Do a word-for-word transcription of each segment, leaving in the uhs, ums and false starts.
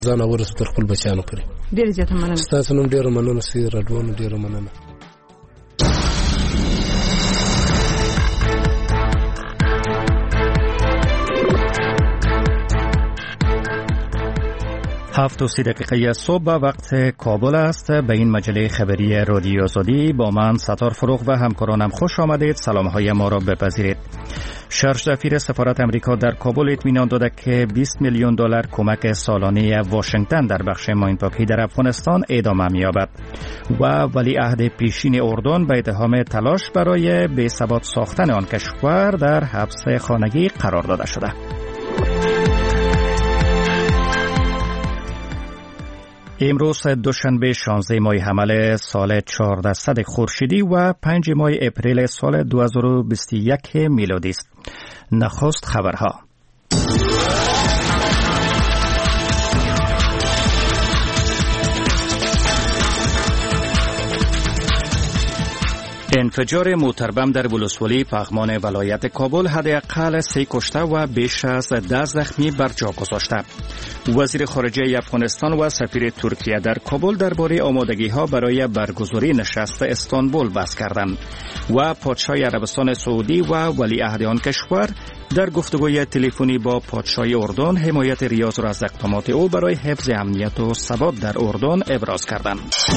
ځان اورس پر خپل بچانو پرې. ډیر زیات مننه. تاسو نن ډیر مننه سي راډیو ډیر مننه. هفت و سی دقیقه صبح وقت کابل است. به این مجله خبری رادیو آزادی با من ستار فروغ و همکارانم خوش آمدید. سلام های ما را بپذیرید. شرش سفیر سفارت امریکا در کابل اطمینان داده که بیست میلیون دلار کمک سالانه واشنگتن در بخش ماینپاکی در افغانستان ادامه می‌یابد و ولیعهد پیشین اردن به اتهام تلاش برای بی‌ثبات ساختن آن کشور در حبس خانگی قرار داده شده. امروز دوشنبه شانزده ماه حمل سال چهاردهصد خورشیدی و پنج ماه اپریل سال دو هزار و بیست و یک میلادی است. نخست خبرها. انفجار موتربم در ولسوالی پغمان ولایت کابل حداقل سه کشته و بیش از ده زخمی بر جا گذاشته. وزیر خارجه افغانستان و سفیر ترکیه در کابل درباره آمادگی‌ها برای برگزاری نشست استانبول بحث کردند و پادشاه عربستان سعودی و ولیعهد آن کشور در گفتگوی تلفنی با پادشاه اردن حمایت ریاض را از اقدامات او برای حفظ امنیت و ثبات در اردن ابراز کردند.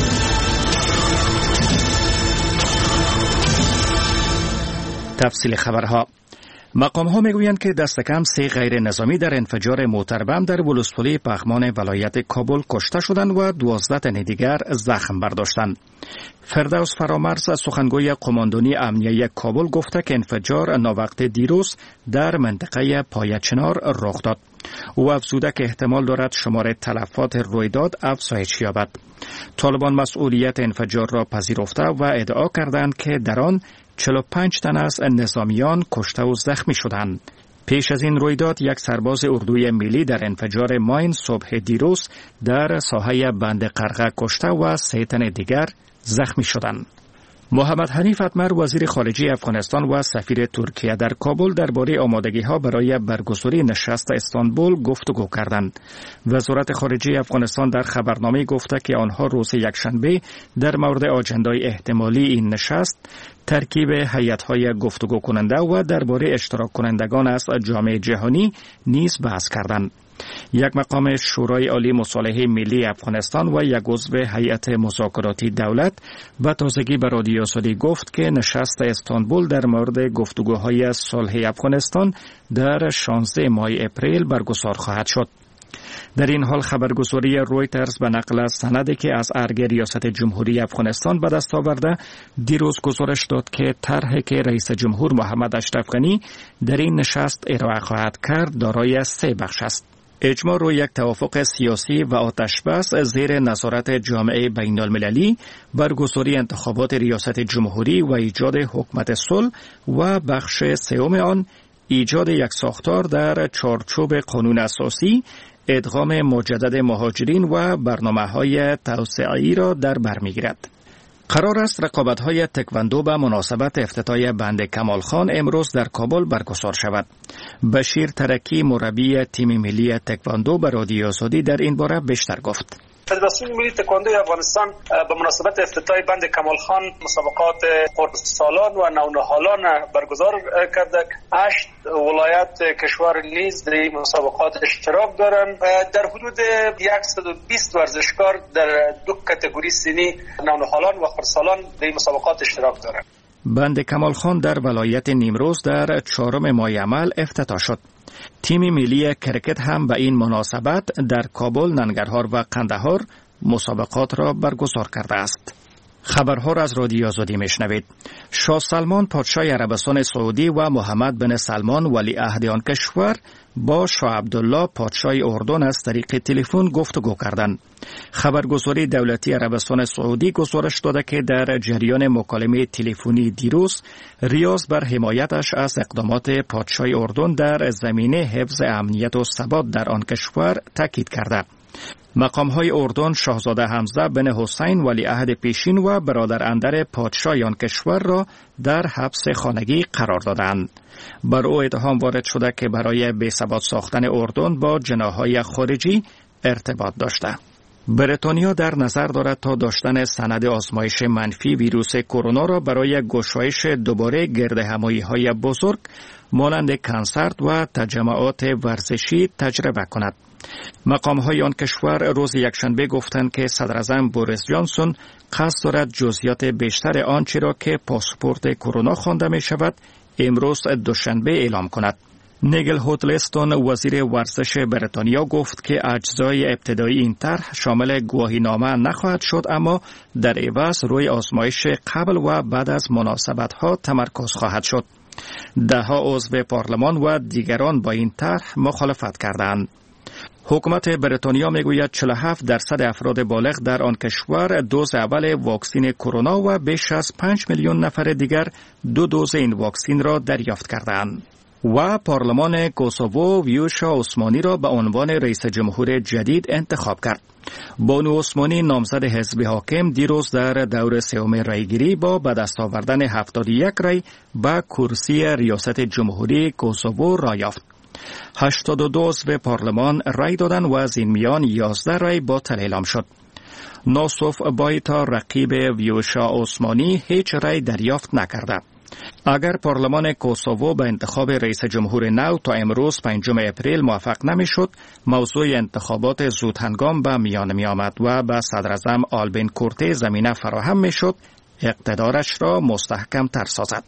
تفصیل خبرها. مقام ها میگویند که دست کم سه غیر نظامی در انفجار موتربم در ولسوالی پغمان ولایت کابل کشته شدند و دوازده تن دیگر زخم برداشتند. فردوس فرامرز سخنگوی قماندانی امنیه کابل گفته که انفجار ناوقت دیروز در منطقه پای چنار رخ داد. او افزوده که احتمال دارد شمار تلفات رویداد افزایش یابد. طالبان مسئولیت انفجار را پذیرفته و ادعا کردند که در آن چهل و پنج تن از نظامیان کشته و زخمی شدند. پیش از این رویداد یک سرباز اردوی ملی در انفجار ماین صبح دیروز در ساحه بند قرغه کشته و سه تن دیگر زخمی شدند. محمد حنیف اتمر وزیر خارجه افغانستان و سفیر ترکیه در کابل درباره آمادگی‌ها برای برگزاری نشست استانبول گفتگو کردند. وزارت خارجه افغانستان در خبرنامه گفته که آنها روز یکشنبه در مورد آجندای احتمالی این نشست ترکیب هیئت‌های گفتگو کننده و درباره اشتراک کنندگان از جامعه جهانی نیز بحث کردند. یک مقام شورای عالی مصالحه ملی افغانستان و یک عضو هیئت مذاکراتی دولت به تازگی به رادیو آزادی گفت که نشست استانبول در مورد گفتگوهای صلح افغانستان در شانزده ماه اپریل برگزار خواهد شد. در این حال خبرگزاری رویترز به نقل از سندی که از ارگ ریاست جمهوری افغانستان به دست آورده دیروز گزارش داد که طرحی که رئیس جمهور محمد اشرف غنی در این نشست ارائه خواهد کرد دارای سه بخش است. اجماع روی یک توافق سیاسی و آتشبس زیر نظارت جامعه بین المللی، برگزاری انتخابات ریاست جمهوری و ایجاد حکومت صلح و بخش سوم آن ایجاد یک ساختار در چارچوب قانون اساسی، ادغام مجدد مهاجرین و برنامه‌های توسعه‌ای را در بر می‌گیرد. قرار است رقابت‌های تکواندو به مناسبت افتتاح بند کمال خان امروز در کابل برگزار شود. بشیر ترکی مربی تیم ملی تکواندو به رادیو آزادی در این باره بیشتر گفت. فدراسیون ملی تکواندوی افغانستان به مناسبت افتتاح بند کمال خان مسابقات خردسالان و نونهالان برگزار کرده. هشت ولایت کشور نیز در این مسابقات اشتراک دارند. در حدود صد و بیست ورزشکار در دو کاتگوری سنی نونهالان و خردسالان در این مسابقات اشتراک دارند. بند کمال خان در ولایت نیمروز در چهارم ماه عمل افتتاح شد. تیم ملی کرکت هم به این مناسبت در کابل، ننگرهار و قندهار مسابقات را برگزار کرده است. خبرها را از رادیو آزادی میشنوید. شاه سلمان پادشاه عربستان سعودی و محمد بن سلمان ولیعهد آن کشور با شاه عبدالله پادشاه اردن از طریق تلفن گفتگو کردند. خبرگزاری دولتی عربستان سعودی گزارش داده که در جریان مکالمه تلفنی دیروز ریاض بر حمایتش از اقدامات پادشاه اردن در زمینه حفظ امنیت و ثبات در آن کشور تاکید کرده. مقام‌های اردن شاهزاده حمزه بن حسین ولیعهد پیشین و برادر اندر پادشاه آن کشور را در حبس خانگی قرار دادند. بر او اتهام وارد شده که برای بی‌ثبات ساختن اردن با جناح‌های خارجی ارتباط داشته. بریتانیا در نظر دارد تا داشتن سند آزمایش منفی ویروس کرونا را برای گشایش دوباره گردهمایی‌های بزرگ مانند کنسرت و تجمعات ورزشی تجربه کند. مقام‌های آن کشور روز یکشنبه گفتند که صدراعظم بوریس جانسون قصد دارد جزئیات بیشتر آنچه را که پاسپورت کرونا خوانده می شود امروز دوشنبه اعلام کند. نیگل هودلستون وزیر ورزش بریتانیا گفت که اجزای ابتدایی این طرح شامل گواهینامه نخواهد شد، اما در عوض روی آزمایش قبل و بعد از مناسبت‌ها تمرکز خواهد شد. ده‌ها عضو پارلمان و دیگران با این طرح مخالفت کردند. حکومت بریتانیا میگوید چهل و هفت درصد افراد بالغ در آن کشور دوز اول واکسین کرونا و بیش از پنج میلیون نفر دیگر دو دوز این واکسین را دریافت کردند. و پارلمان کوسوو ویوشا عثمانی را به عنوان رئیس جمهور جدید انتخاب کرد. بانو عثمانی نامزد حزب حاکم دیروز در دور سوم رایگیری با به دست آوردن هفتاد و یک رای به کرسی ریاست جمهوری کوسوو را یافت. هشتاد و دو عضو پارلمان رای دادند و از این میان یازده رای باطل اعلام شد. ناصف بایتا رقیب ویوشا عثمانی هیچ رای دریافت نکرده. اگر پارلمان کوسوو به انتخاب رئیس جمهور نو تا امروز پنجم اپریل موفق نمیشد، موضوع انتخابات زود هنگام به میان می آمد و به صدراعظم آلبین کورته زمینه فراهم می شد اقتدارش را مستحکم تر سازد.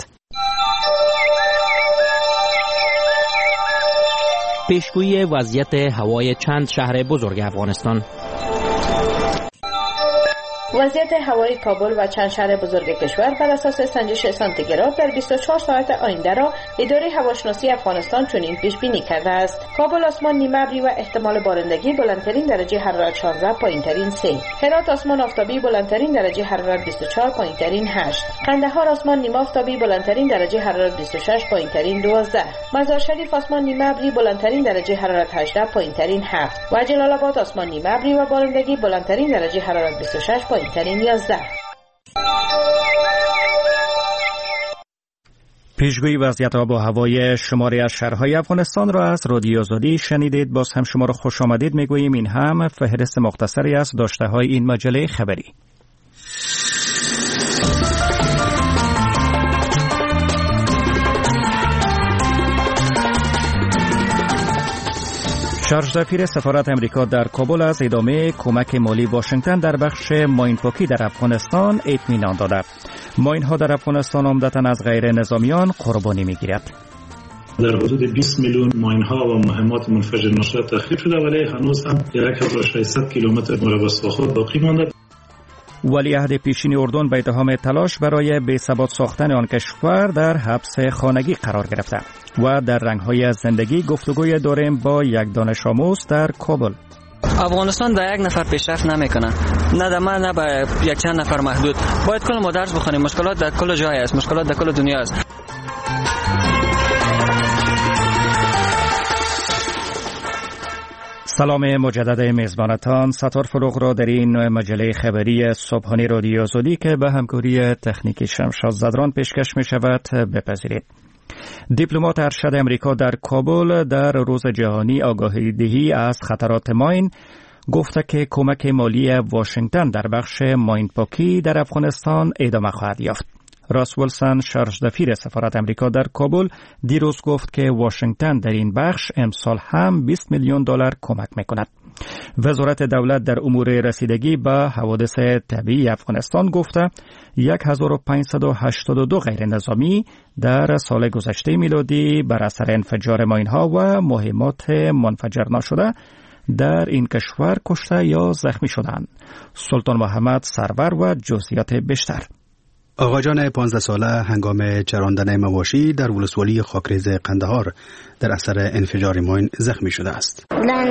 پیشگویی وضعیت هوای چند شهر بزرگ افغانستان. وضعیت هوای کابل و چند شهر بزرگ کشور بر اساس سنجش سانتیگراد در بیست و چهار ساعت آینده را اداره هواشناسی افغانستان چنین پیش بینی کرده است: کابل آسمان نیمه ابری و احتمال بارندگی، بلندترین درجه حرارت شانزده، پایینترین سه. هرات آسمان آفتابی، بلندترین درجه حرارت بیست و چهار، پایینترین هشت. قندهار آسمان نیمه آفتابی، بلندترین درجه حرارت بیست و شش، پایینترین دوازده. مزار شریف آسمان نیمه ابری، بلندترین درجه حرارت هجده، پایینترین هفت. و جلال آباد آسمان نیمه ابری و بارندگی، بلندترین درجه حرارت بیست و شش، پایینترین یازده. پیشگویی وضعیت آب و هوای شماری از شهرهای افغانستان را از رادیو آزادی شنیدید. باز هم شما را خوش آمدید میگوییم. این هم فهرست مختصری از داشته های این مجله خبری. شارژ سفیر سفارت امریکا در کابل از ادامه کمک مالی واشنگتن در بخش ماینپاکی در افغانستان اطمینان داده. ماین‌ها در افغانستان عمدتاً از غیر نظامیان قربانی می‌گیرد. در حدود بیست میلیون ماین‌ها و مهمات منفجر نشده تخریب شده، ولی هنوز هم یک هزار و ششصد کیلومتر مربع خود باقی مانده. ولیعهد پیشین اردن به اتهام تلاش برای بی‌ثبات ساختن آن کشور در حبس خانگی قرار گرفته. و در رنگ‌های زندگی گفتگوی داریم با یک دانش آموز در کابل. افغانستان در یک نفر پیشرفت نمیکنه، نه در من نه به یک چند نفر محدود. باید کل ما درس بخونیم. مشکلات در کل جای است، مشکلات در کل دنیا است. سلام مجدد میزبانتان. ستار فروغ را در این مجله خبری صبحانه رادیو آزادی که به همکاری تکنیکی شمشاد زدران پیشکش می شود بپذیرید. دیپلمات ارشد امریکا در کابل در روز جهانی آگاهی دهی از خطرات ماین گفته که کمک مالی واشنگتن در بخش ماینپاکی در افغانستان ادامه خواهد یافت. راس ویلسون شارژ سفیر سفارت امریکا در کابل دیروز گفت که واشنگتن در این بخش امسال هم بیست میلیون دلار کمک میکند. وزارت دولت در امور رسیدگی به حوادث طبیعی افغانستان گفته هزار و پانصد و هشتاد و دو غیر نظامی در سال گذشته میلادی بر اثر انفجار ماین‌ها و مهمات منفجر نشده در این کشور کشته یا زخمی شدند. سلطان محمد سرور و جزئیات بیشتر. آقاجان پانزده ساله هنگام چراندن مواشی در ولسوالی خاکریز قندهار در اثر انفجار ماین زخمی شده است.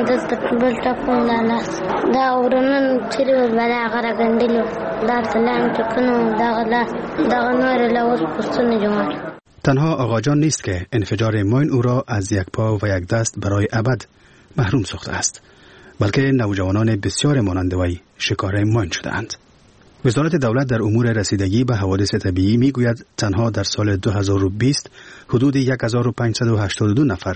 تنها آقاجان نیست که انفجار ماین او را از یک پا و یک دست برای ابد محروم ساخته است، بلکه نوجوانان بسیار مانند وی شکار ماین شده‌اند. وزارت دولت در امور رسیدگی به حوادث طبیعی میگوید تنها در سال دو هزار و بیست حدود هزار و پانصد و هشتاد و دو نفر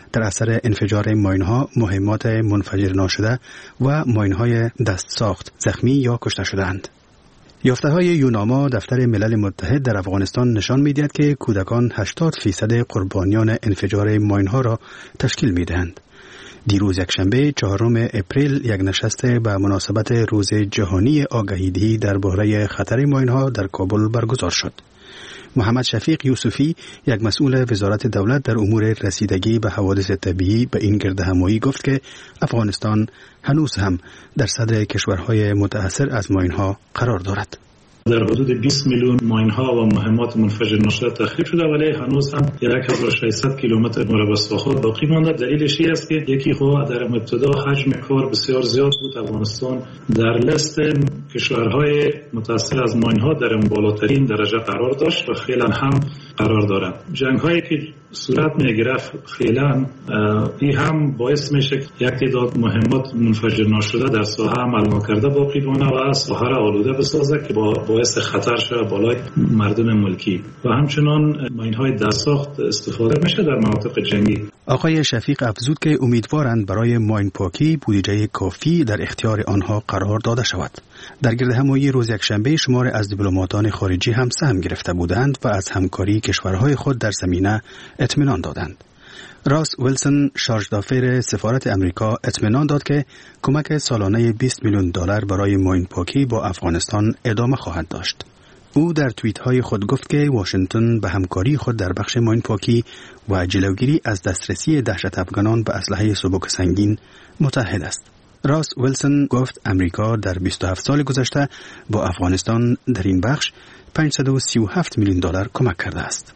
در اثر انفجار ماین‌ها، مهمات منفجر ناشده و ماین‌های دست ساخت زخمی یا کشته شدند. یافته‌های یوناما دفتر ملل متحد در افغانستان نشان می‌دهد که کودکان هشتاد فیصد قربانیان انفجار ماین‌ها را تشکیل می‌دهند. دیروز یکشنبه چهارم اپریل یک نشست به مناسبت روز جهانی آگاهی‌دهی درباره خطر ماین‌ها در کابل برگزار شد. محمد شفیق یوسفی، یک مسئول وزارت دولت در امور رسیدگی به حوادث طبیعی، به این گردهمایی گفت که افغانستان هنوز هم در صدر کشورهای متأثر از ماین‌ها قرار دارد. در حدود بیست میلیون ماین‌ها و مهمات منفجر ناشده تخریب شده، ولی هنوز هم یک هزار و ششصد کیلومتر مربع ساخت باقی مانده. دلیلش این است که یکی خو در ابتدا حجم کار بسیار زیاد بود. افغانستان در لیست کشورهای متأثر از ماین‌ها در اون بالاترین درجه قرار داشت و فعلا هم قرار دارد. جنگ‌هایی که صورت می‌گرفت فعلا این هم باعث میشه که یک تعداد مهمات منفجر ناشده در ساحه عمل نکرده باقی مانده و ساحه را آلوده بسازه که با باعث خطر شده بالای مردم ملکی و همچنان ماین‌های دست ساخت استفاده میشه در مناطق جنگی. آقای شفیق افزود که امیدوارند برای ماین پاکی بودجه کافی در اختیار آنها قرار داده شود. در گردهمایی روز یکشنبه شمار از دیپلماتان خارجی هم سهم گرفته بودند و از همکاری کشورهای خود در زمینه اطمینان دادند. راس ویلسون شارژ دافیر سفارت امریکا اطمینان داد که کمک سالانه بیست میلیون دلار برای ماین پاکی با افغانستان ادامه خواهد داشت. او در توییت های خود گفت که واشنگتن به همکاری خود در بخش ماین پاکی و جلوگیری از دسترسی دهشت افغانان به اسلحه سبک سنگین متحد است. راس ویلسون گفت امریکا در بیست و هفت سال گذشته با افغانستان در این بخش پانصد و سی و هفت میلیون دلار کمک کرده است.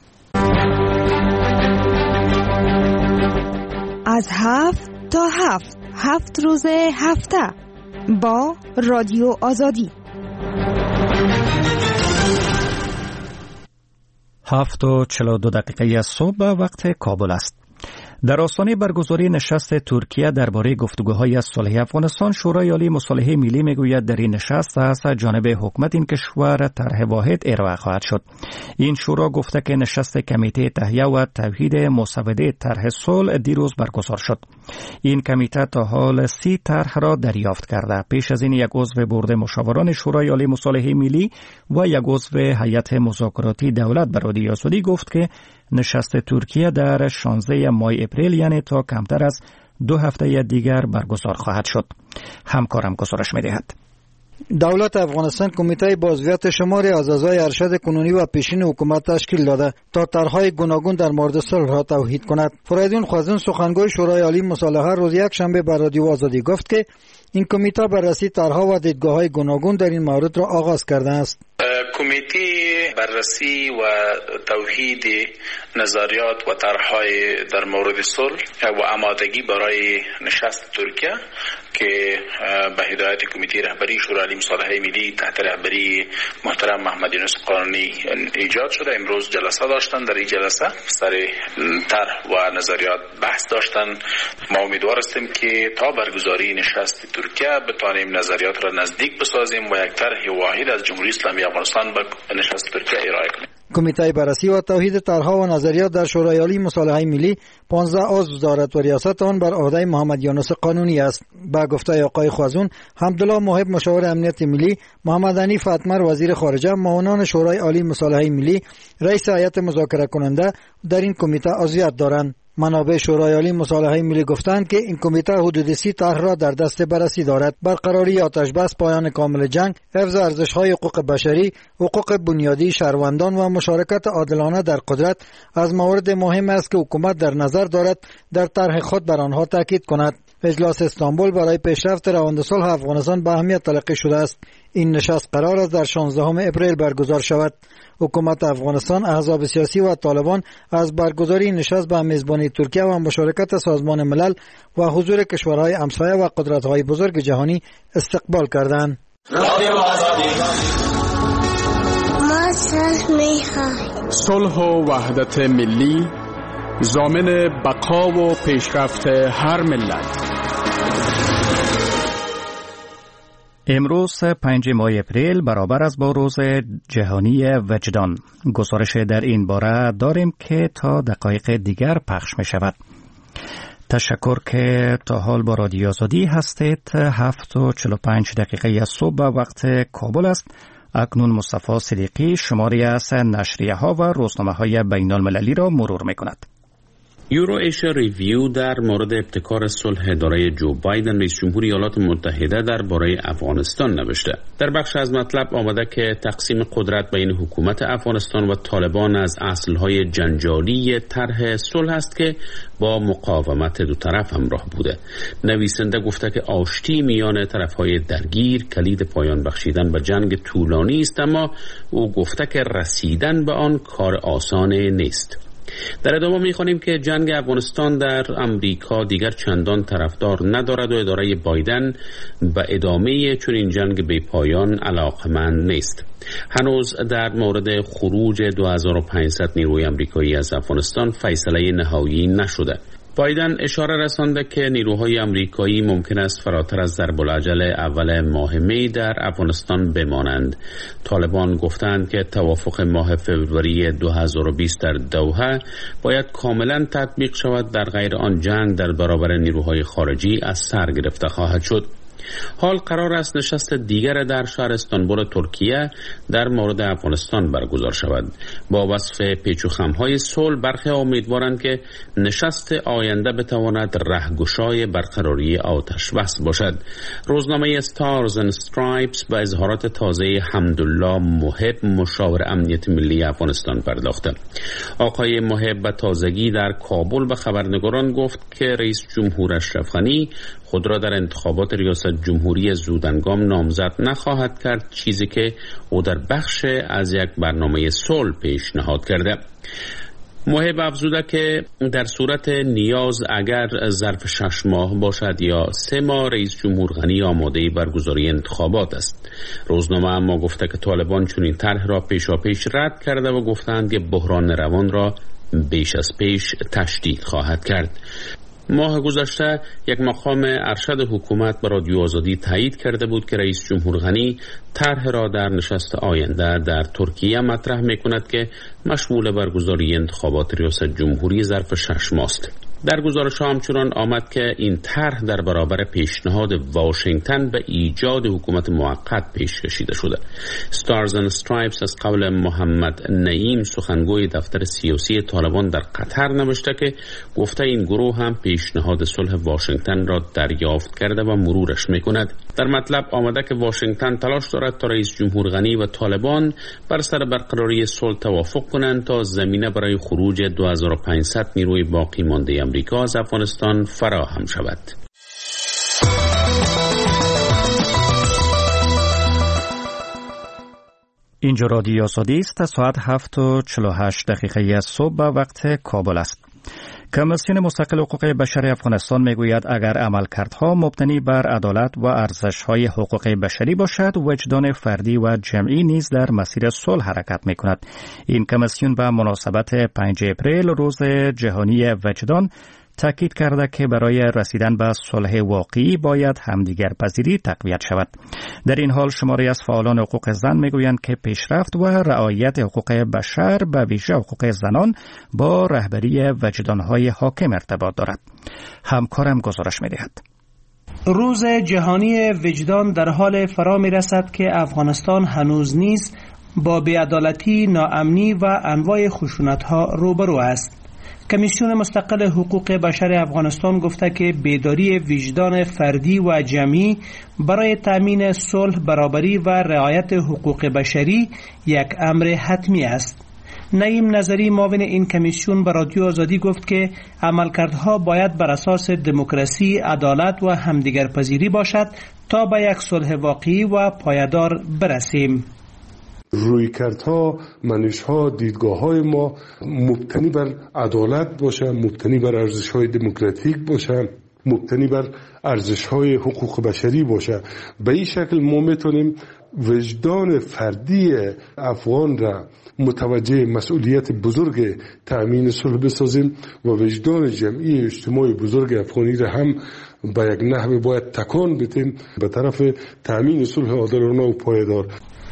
از هفت تا هفت هفت روز هفته با رادیو آزادی. هفت و چل و دو دقیقه از صبح وقت کابل است. در آستانه برگزاری نشست ترکیه درباره گفتگوهای صلح افغانستان، شورای عالی مصالحه ملی میگوید در این نشست از جانب حکومت این کشور طرح واحد ارائه خواهد شد. این شورا گفته که نشست کمیته تهیه و توحید مسوده طرح صلح دیروز برگزار شد. این کمیته تا حال سی طرح را دریافت کرده. پیش از این یک عضو بورد مشاوران شورای عالی مصالحه ملی و یک عضو هیئت مذاکراتی دولت به رادیو آزادی گفت که نشست ترکیه در شانزده ماه اپریل یعنی تا کمتر از دو هفته دیگر برگزار خواهد شد. همکارم گزارش می‌دهد. دولت افغانستان کمیته بازویت شماری از اعضای ارشد کنونی و پیشین حکومت تشکیل داده تا طرح‌های گوناگون در مورد صلح را توحید کند. فریدون خوازون سخنگوی شورای عالی مصالحه روز یکشنبه بر رادیو آزادی گفت که این کمیته بررسی طرح‌ها و دیدگاه‌های گوناگون در این مورد را آغاز کرده است. کمیته بررسی و توحید نظریات و طرح‌های در مورد صلح و آمادگی برای نشست ترکیه که به هدایت کمیته رهبری شورای عالی مصالحه ملی تحت رهبری محترم محمد یونس قانونی ایجاد شده، امروز جلسه داشتن. در این جلسه سر طرح و نظریات بحث داشتن. ما امیدوار هستیم که تا برگزاری نشست ترکیه بتوانیم نظریات را نزدیک بسازیم و یک طرح واحد از جمهوری اسلامی افغانستان به نشست ترکیه ارائه کنیم. کمیته بررسی و توحید طرح‌ها و نظریات در شورای عالی مصالحه ملی پانزده عضو دارد و ریاست آن بر عهده محمد یونس قانونی است. با گفته آقای خوازون، حمدالله محب مشاور امنیت ملی، محمد حنیف اتمر وزیر خارجه، معاونان شورای عالی مصالحه ملی، رئیس هیئت مذاکره کننده در این کمیته عضویت دارند. منابع شورای عالی مصالحه ملی گفتند که این کمیته حدود سی طرح را در دست بررسی دارد. برقراری آتش بس، پایان کامل جنگ، حفظ ارزش‌های حقوق بشری، حقوق بنیادی شهروندان و مشارکت عادلانه در قدرت از موارد مهم است که حکومت در نظر دارد در طرح خود بر آنها تاکید کند. اجلاس استانبول برای پیشرفت روند صلح افغانستان به اهمیت تلقی شده است. این نشست قرار است در شانزده اپریل برگزار شود. حکومت افغانستان، احزاب سیاسی و طالبان از برگزاری نشست به میزبانی ترکیه و مشارکت سازمان ملل و حضور کشورهای همسایه و قدرت‌های بزرگ جهانی استقبال کردند. ما صلح می‌خواهیم. صلح و وحدت ملی ضامن بقا و پیشرفت هر ملت. امروز پنج ماه اپریل برابر است با روز جهانی وجدان. گزارش در این باره داریم که تا دقایق دیگر پخش می شود. تشکر که تا حال با رادیو آزادی هستید. هفت و چهل و پنج دقیقه از صبح وقت کابل است. اکنون مصطفی صدیقی شماری از نشریه ها و روزنامه های بین المللی را مرور می کند. یورو ایشیا ریویو در مورد ابتکار صلح اداره جو بایدن رئیس جمهور ایالات متحده درباره افغانستان نوشته. در بخش از مطلب آمده که تقسیم قدرت بین حکومت افغانستان و طالبان از اصلهای جنجالی طرح صلح است که با مقاومت دو طرف همراه بوده. نویسنده گفته که آشتی میان طرفهای درگیر کلید پایان بخشیدن به جنگ طولانی است، اما او گفته که رسیدن به آن کار آسان نیست. در ادامه می‌خوانیم که جنگ افغانستان در امریکا دیگر چندان طرفدار ندارد و اداره بایدن به ادامه چنین جنگ بی پایان علاقمند نیست. هنوز در مورد خروج دو هزار و پانصد نیروی امریکایی از افغانستان فیصله نهایی نشده. بایدن اشاره رسانده که نیروهای امریکایی ممکن است فراتر از ضرب‌الاجل اول ماه می در افغانستان بمانند. طالبان گفتند که توافق ماه فوریه دو هزار و بیست در دوحه باید کاملا تطبیق شود، در غیر آن جنگ در برابر نیروهای خارجی از سر گرفته خواهد شد. حال قرار است نشست دیگر در شهر استانبول ترکیه در مورد افغانستان برگزار شود. با وصف پیچ و خم‌های صلح برخی امیدوارند که نشست آینده بتواند رهگشای برقراری آتش بس باشد. روزنامه استارز اند استرایپس به اظهارات تازه حمدالله محب مشاور امنیت ملی افغانستان پرداخته. آقای محب به تازگی در کابل به خبرنگاران گفت که رئیس جمهور اشرف غنی خود را در انتخابات ریاست جمهوری زودهنگام نامزد نخواهد کرد، چیزی که او در بخش از یک برنامه صلح پیشنهاد کرده. محب افزوده که در صورت نیاز اگر ظرف شش ماه باشد یا سه ماه رئیس جمهور غنی آماده برگزاری انتخابات است. روزنامه اما گفته که طالبان چنین طرح را پیشاپیش رد کرده و گفتند که بحران روان را بیش از پیش تشدید خواهد کرد. ماه گذشته یک مقام ارشد حکومت به رادیو آزادی تایید کرده بود که رئیس جمهور غنی طرح را در نشست آینده در ترکیه مطرح می‌کند که مشمول برگزاری انتخابات ریاست جمهوری ظرف شش ماه است. در گزارش همچنان آمد که این طرح در برابر پیشنهاد واشنگتن به ایجاد حکومت موقت پیش کشیده شده. استارز اند استرایپس از قول محمد نعیم سخنگوی دفتر سیاسی طالبان در قطر نوشته که گفته این گروه هم پیشنهاد صلح واشنگتن را دریافت کرده و مرورش میکند. در مطلب آمده که واشنگتن تلاش دارد تا رئیس جمهور غنی و طالبان بر سر برقراری صلح توافق کنند تا زمینه برای خروج دو هزار و پانصد نیروی باقی مانده امریکا از افغانستان فراهم شود. اینجا رادیو آزادی است. ساعت هفت و چهل و هشت دقیقه از صبح وقت کابل است. کمیسیون مستقل حقوق بشر افغانستان میگوید اگر عملکردها مبتنی بر عدالت و ارزش‌های حقوق بشری باشد، وجدان فردی و جمعی نیز در مسیر صلح حرکت میکند. این کمیسیون به مناسبت پنج اپریل روز جهانی وجدان تاکید کرده که برای رسیدن به صلح واقعی باید همدیگر پذیری تقویت شود. در این حال شماری از فعالان حقوق زن میگویند که پیشرفت و رعایت حقوق بشر به ویژه حقوق زنان با رهبری وجدانهای حاکم ارتباط دارد. همکارم گزارش می‌دهد. روز جهانی وجدان در حال فرا می‌رسد که افغانستان هنوز نیز با بی‌عدالتی، ناامنی و انواع خشونت‌ها روبرو است. کمیسیون مستقل حقوق بشر افغانستان گفته که بیداری وجدان فردی و جمعی برای تامین صلح، برابری و رعایت حقوق بشری یک امر حتمی است. نعیم نظری معاون این کمیسیون به رادیو آزادی گفت که عملکردها باید بر اساس دموکراسی، عدالت و همدیگرپذیری باشد تا به یک صلح واقعی و پایدار برسیم. رویکردها، منشها، دیدگاه‌های ما مبتنی بر عدالت باشه، مبتنی بر ارزش‌های دموکراتیک باشه، مبتنی بر ارزش‌های حقوق بشری باشه. به این شکل ما میتونیم وجدان فردی افغان را متوجه مسئولیت بزرگ تأمین صلح بسازیم و وجدان جمعی اجتماعی بزرگ افغانی را هم به یک نحو باید تکان بدیم به طرف تأمین صلح عادلانه و پایدار.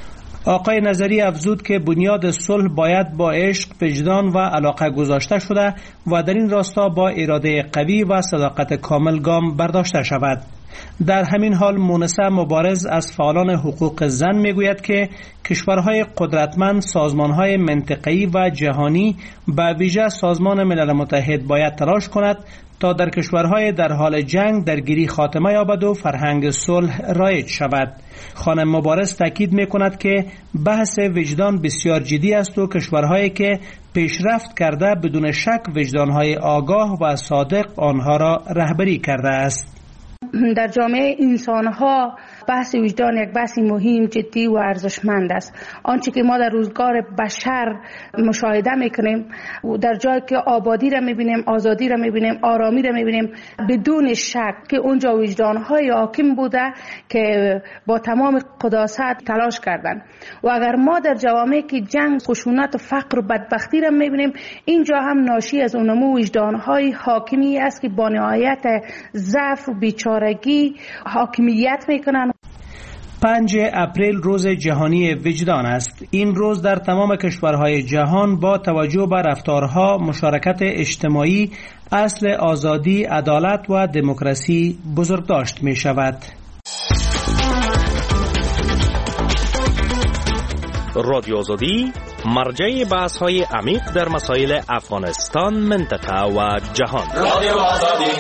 آقای نظری افزود که بنیاد صلح باید با عشق، وجدان و علاقه گذاشته شده و در این راستا با اراده قوی و صداقت کامل گام برداشته شود. در همین حال مونسه مبارز از فعالان حقوق زن میگوید که کشورهای قدرتمند، سازمانهای منطقه‌ای و جهانی به ویژه سازمان ملل متحد باید تلاش کند تا در کشورهای در حال جنگ درگیری خاتمه یابد و فرهنگ صلح رایج شود. خانم مبارز تاکید میکند که بحث وجدان بسیار جدی است و کشورهایی که پیشرفت کرده بدون شک وجدانهای آگاه و صادق آنها را رهبری کرده است. در جامعه انسان‌ها بحث وجدان یک بحث مهم، جدی و ارزشمند است. آنچه که ما در روزگار بشر مشاهده میکنیم، در جایی که آبادی را میبینیم، آزادی را میبینیم، آرامی را میبینیم، بدون شک که اونجا وجدان‌های حاکم بوده که با تمام قداست تلاش کردند. و اگر ما در جوامعی که جنگ، خشونت و فقر و بدبختی را میبینیم، اینجا هم ناشی از اونمو وجدان‌های حاکمی است که با نهایت ضعف و بیچارگی حاکمیت میکنند. پنج اپریل روز جهانی وجدان است. این روز در تمام کشورهای جهان با توجه به رفتارها، مشارکت اجتماعی، اصل آزادی، عدالت و دموکراسی بزرگداشت می شود. رادیو آزادی مرجع بحث های عمیق در مسائل افغانستان، منطقه و جهان. رادیو آزادی.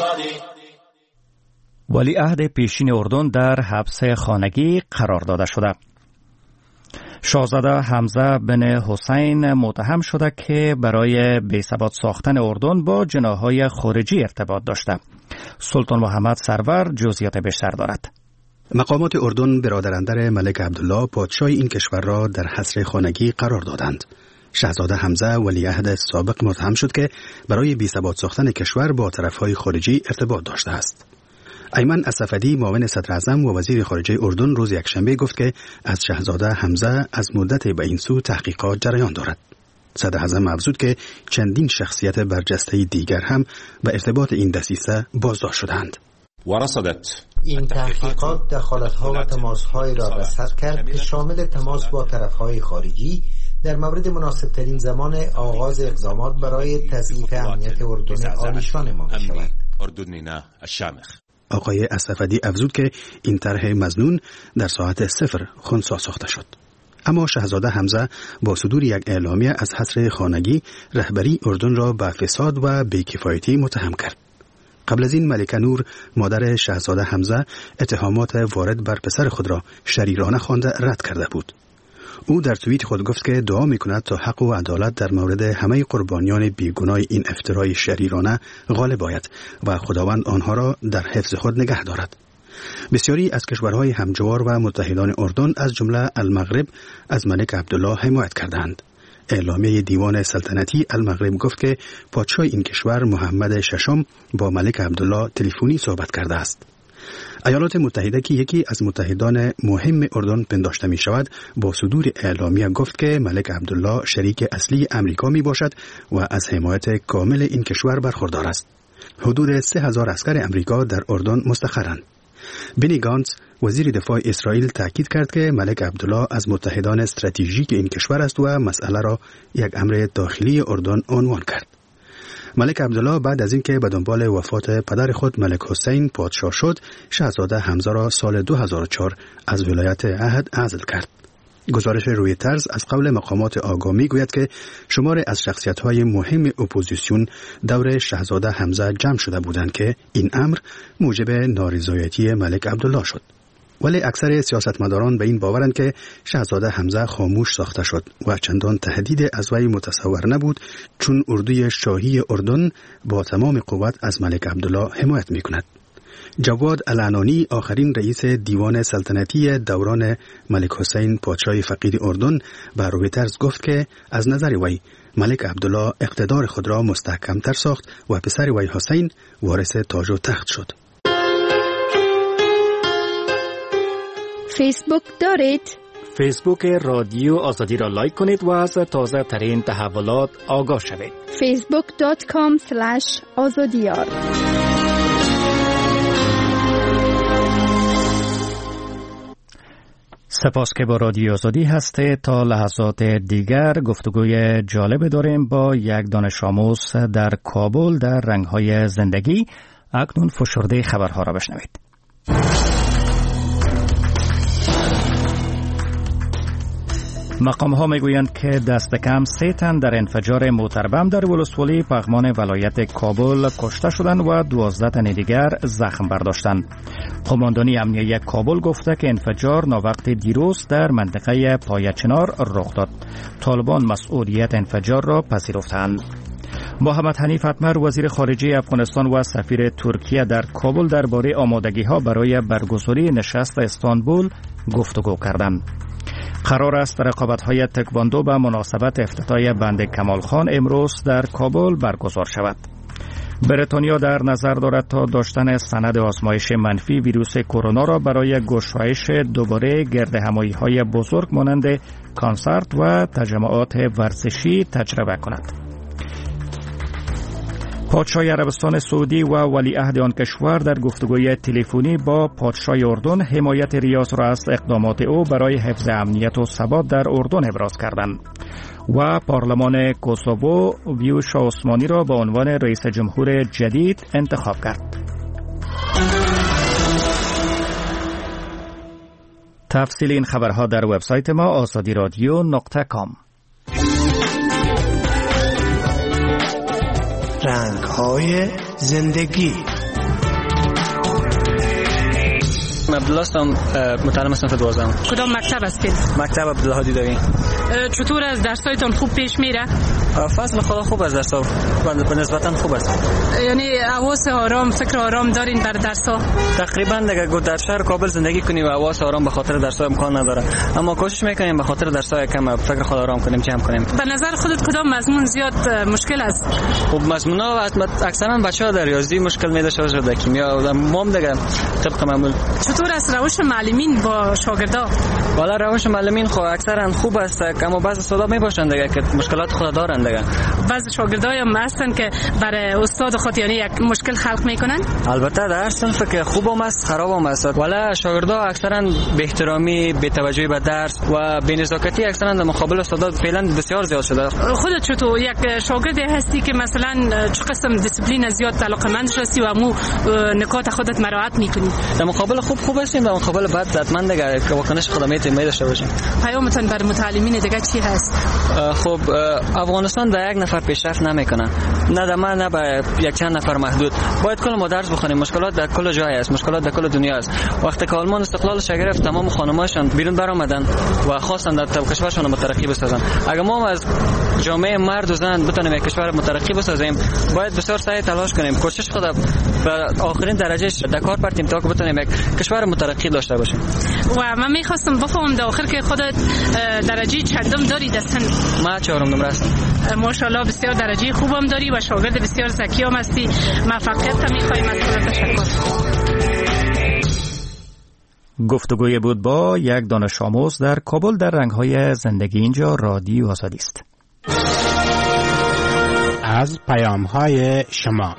ولیعهد پیشین اردن در حبس خانگی قرار داده شده. شاهزاده حمزه بن حسین متهم شده که برای بی‌ثبات ساختن اردن با جناح‌های خارجی ارتباط داشته. سلطان محمد سرور جزئیات بیشتر دارد. مقامات اردن برادراندر ملک عبدالله پادشاه این کشور را در حصر خانگی قرار دادند. شاهزاده حمزه ولیعهد سابق متهم شد که برای بی‌ثبات ساختن کشور با طرف‌های خارجی ارتباط داشته است. ایمن الصفدی معاون صدر اعظم و وزیر خارجه اردن روز یکشنبه گفت که از شاهزاده حمزه از مدت به این سو تحقیقات جریان دارد. صدر اعظم افزود که چندین شخصیت برجسته دیگر هم به ارتباط این دسیسه بازداشت شدند. این تحقیقات دخالت‌ها و تماس‌های را رصد کرد که شامل تماس با طرف‌های خارجی در مورد مناسب‌ترین زمان آغاز اقدامات برای تضعیف امنیت اردن عالیشان ما می‌شود. آقای الصفدی افزود که این طرح مظنون در ساعت صفر خنثی ساخته شد. اما شاهزاده حمزه با صدور یک اعلامیه از حصر خانگی رهبری اردن را به فساد و بی‌کفایتی متهم کرد. قبل از این ملکه نور مادر شاهزاده حمزه اتهامات وارد بر پسر خود را شریرانه خوانده رد کرده بود. او در توییت خود گفت که دعا می‌کند تا حق و عدالت در مورد همه قربانیان بیگناه این افترای شریرانه غالب آید و خداوند آنها را در حفظ خود نگه دارد. بسیاری از کشورهای همجوار و متحدان اردن از جمله المغرب از ملک عبدالله حمایت کردند. اعلامیه دیوان سلطنتی المغرب گفت که پادشاه این کشور محمد ششم با ملک عبدالله تلفنی صحبت کرده است. ایالات متحده که یکی از متحدان مهم اردن پنداشته می شود با صدور اعلامیه گفت که ملک عبدالله شریک اصلی امریکا می باشد و از حمایت کامل این کشور برخوردار است. حدود سه هزار عسکر امریکا در اردن مستقرند. بنی گانتز وزیر دفاع اسرائیل تاکید کرد که ملک عبدالله از متحدان استراتژیک این کشور است و مسئله را یک امر داخلی اردن عنوان کرد. ملک عبدالله بعد از اینکه به دنبال وفات پدر خود ملک حسین پادشاه شد، شاهزاده حمزه را سال دو هزار و چهار از ولایت عهد عزل کرد. گزارش رویترز از قول مقامات آگاه میگوید که شمار از شخصیت‌های مهم اپوزیسیون دور شاهزاده حمزه جمع شده بودند که این امر موجب نارضایتی ملک عبدالله شد. ولی اکثر سیاستمداران به این باورند که شاهزاده حمزه خاموش ساخته شد و چندان تهدید از وی متصور نبود، چون اردوی شاهی اردن با تمام قوت از ملک عبدالله حمایت می‌کند. جواد العنانی آخرین رئیس دیوان سلطنتی دوران ملک حسین پادشاه فقید اردن به رویترز گفت که از نظر وی ملک عبدالله اقتدار خود را مستحکم‌تر ساخت و پسر وی حسین وارث تاج و تخت شد. فیسبوک دارید؟ فیسبوک رادیو آزادی را لایک کنید و از تازه ترین تحولات آگاه شوید. فیسبوک دات کام اسلش آزادیار. سپاس که با رادیو آزادی هسته. تا لحظات دیگر گفتگوی جالب داریم با یک دانش آموز در کابل در رنگ‌های زندگی. اکنون فشرده خبرها را بشنوید. مقام ها میگویند که دست کم سه تن در انفجار موتربم در ولسوالی پغمان ولایت کابل کشته شدند و دوازده تن دیگر زخم برداشتند. قماندانی امنیه کابل گفته که انفجار ناوقت دیروز در منطقه پایچنار رخ داد. طالبان مسئولیت انفجار را پذیرفتند. محمد حنیف اتمر وزیر خارجه افغانستان و سفیر ترکیه در کابل درباره آمادگی‌ها برای برگزاری نشست استانبول گفتگو کردند. قرار است رقابت‌های تکواندو به مناسبت افتتاح بند کمال خان امروز در کابل برگزار شود. بریتانیا در نظر دارد تا داشتن سند آزمایش منفی ویروس کرونا را برای گشایش دوباره گردهمایی‌های بزرگ مانند کنسرت و تجمعات ورزشی تجربه کند. پادشاه عربستان سعودی و ولیعهد آن کشور در گفتگوی تلفنی با پادشاه اردن حمایت ریاض را از اقدامات او برای حفظ امنیت و ثبات در اردن ابراز کردند. و پارلمان کوسوو ویوش عثمانی را به عنوان رئیس جمهور جدید انتخاب کرد. تفصیل این خبرها در وبسایت ما آزادی رادیو نقطه کام. رنگ‌های زندگی. عبدالله هستم، متعلم هستم دوازدهم. کدام مکتب هستید؟ مکتب عبدالهادی داری. چطور از درسایتان خوب پیش میره؟ فضل خدا خوب از درسا به نسبتا خوب است. یعنی حواس آرام، فکر آرام دارین در درسا؟ تقریبا اگر در شهر کابل زندگی کنیم و حواس آرام به خاطر درسا امکان نداره، اما کوشش میکنیم به خاطر درسا کم فکر خود آرام کنیم، جمع کنیم. به نظر خودت کدام مضمون زیاد مشکل است؟ خب مضمونا اکثرا بچه‌ها در ریاضی مشکل میداشته و در کیمیا مام دیگه طبق معمول. چطور است روش معلمین با شاگردا؟ والا روش معلمین خو اکثرا خوب است، اما بعضی استادا میباشن دیگه که مشکلات خود دارن دیگه. بعضی شاگردای هم هستن که برای استاد خود یعنی یک مشکل خلق میکنن. البته در هر صنف که خوبم است خرابم است، والا شاگردا اکثرا بی احترامی، بی توجهی به درس و بی نزاکتی اکثرا در مقابل استادا فعلا بسیار زیاد شده. خودت چطور یک شاگردی هستی که مثلا چه قسم دیسپلین زیاد علاقه‌مند هستی و مو نکات خودت مراعات میکنی؟ در مقابل خوب خوب هستیم، در مقابل بد حتما دیگه واکنش خدمات می داشته باشیم. پیامتون بر متعلمین دیگه چی هست؟ خب افغانستان در یک نفر پیشرفت نمیکنه، نه در من نه به یک چند نفر محدود. باید کل ما درس بخونیم. مشکلات در کل جای است، مشکلات در کل دنیا است. وقتی که آلمان استقلالش گرفت تمام خانماشون بیرون برآمدن و خواستن در کشورشون مترقی بسازن. اگر ما از جامعه مرد و زن بتونیم یک کشور مترقی بسازیم، باید بسیار سعی تلاش کنیم، کوشش خود به آخرین درجه در کار پرتیم تا که بتونیم یک کشور مترقی داشته باشیم. و من میخواستم بفهمم در آخر که خودت درجه چندم داری دستن؟ ما چهارم نمره هستم. ماشاءالله بسیار درجه خوبم داری و شاگرد بسیار ذکی هم هستی. موفقیت میخوایم از خودت تشکر. گفتگوی بود با یک دانش آموز در کابل در رنگ‌های زندگی. اینجا رادیو آزادی است. از پیام‌های شما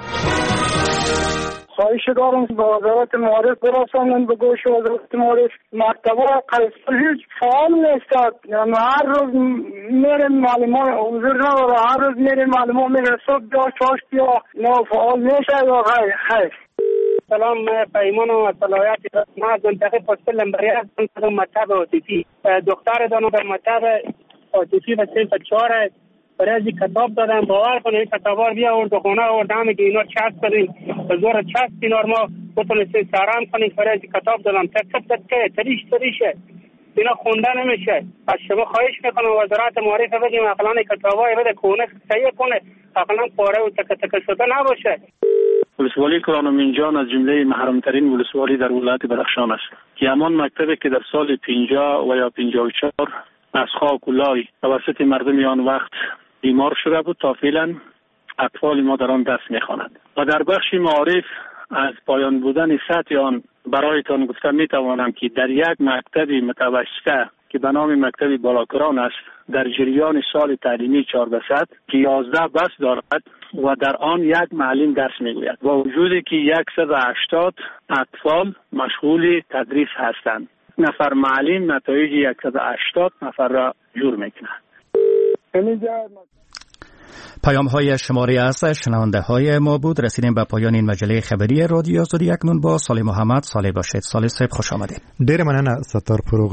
خواهش دارم به وزارت معارف برسانند به گوش وزارت معارف. مکتب‌ها قصد هیچ فعال نیستد، یعنی هر روز میریم معلمان حضور نداره، هر روز میریم معلمان میره صبح بیا چاشت بیا نه فعال میشه یا غیر. خیر سلام، من پیمان و صلاحیت ما از منطقه پاسپل لمبری هستم در مکتب عاطفی. دختر دانم در مکتب عاطفی و صنف چهار برای کتاب دادم. باور کنه این کتابار بیا آورد و خونه آورد همه که اینا چسب بدیم به زور چسب اینار ما بتونستیم سران کنیم. برای کتاب دادم تکت تکه تریش تریشه اینا خونده نمیشه. از شما خواهش میکنم وزارت معارف بگیم اقلان کتابای بده کونه سیه کنه، اقلان پاره و تکه تکه شده نباشه. ولسوالی کرانومینجان از جمله محرمترین ولسوالی در ولایت بدخشان است که همان مکتبی که در سال پنجاه و یا پنجاه و چهار از خاک و لای توسط مردم آن وقت بیمار شده بود تا فعلا اطفال ما در آن دست میخواند و در بخش معارف از پایان بودن سطح آن برایتان گفتم میتوانم که در یک مکتب متوسطه که به نام مکتب بالاکران است در جریان سال تعلیمی چهارده صد که یازده بس دارد و در آن یک معلم درس میگوید با وجودی که صد و هشتاد اطفال مشغول تدریس هستند نفر معلم نتایج صد و هشتاد نفر را جور میکنه. پیام های شماری از شنونده های ما بود. رسیدیم به پایان این مجله خبری رادیو آزادی. اکنون با صالح محمد. صالح باشید. صالح صاحب خوش آمدید. ډیر مننه ستار پروګرام